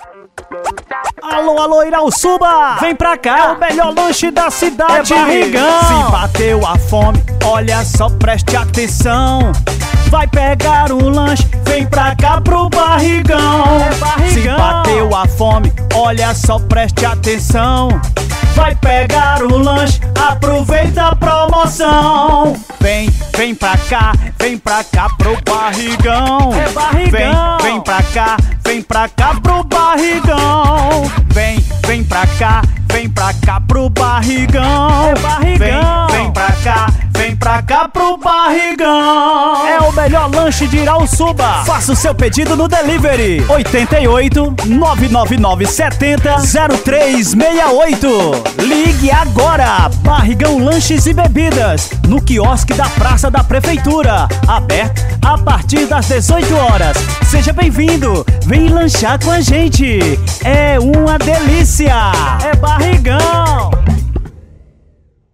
Alô, alô, Irauçuba! Vem pra cá, é o melhor lanche da cidade. É Barrigão! Se bateu a fome, olha só, preste atenção. Vai pegar um lanche, vem pra cá pro Barrigão. É Barrigão! Se bateu a fome, olha só, preste atenção. Vai pegar um lanche, aproveita a promoção. Vem pra cá pro Barrigão. É Barrigão! Vem pra cá pro Barrigão. Vem pra cá pro Barrigão. É Barrigão! Vem pra cá pro Barrigão. É o melhor lanche de Irauçuba. Faça o seu pedido no delivery 88 999 70 0368. Ligue agora. Barrigão Lanches e Bebidas, no quiosque da Praça da Prefeitura, aberto a partir das 18 horas. Seja bem-vindo, vem lanchar com a gente. É uma delícia. É Barrigão.